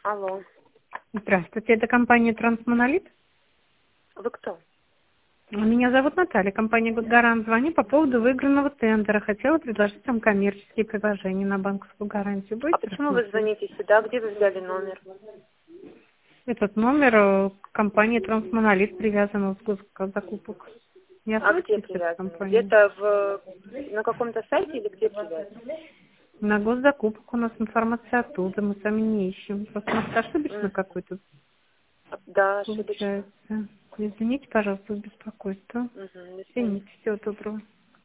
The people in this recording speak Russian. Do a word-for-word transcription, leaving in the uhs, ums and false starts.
Алло. Здравствуйте, это компания «Трансмонолит». Вы кто? Меня зовут Наталья, компания «Госгарант». Звоню по поводу выигранного тендера. Хотела предложить вам коммерческие предложения на банковскую гарантию. А Будете почему вы рассмотреть? звоните сюда? Где вы взяли номер? Этот номер э, к компании «Трансмонолит» привязан с госзакупок. Не А где относитесь к этой привязаны? компании? Где-то в на каком-то сайте или где привязаны? На госзакупок у нас информация оттуда, мы сами не ищем. Просто может ошибочно М, какой-то Да, ошибочно. получается. Извините, пожалуйста, за беспокойство. Угу, до свидания. Извините, всего доброго.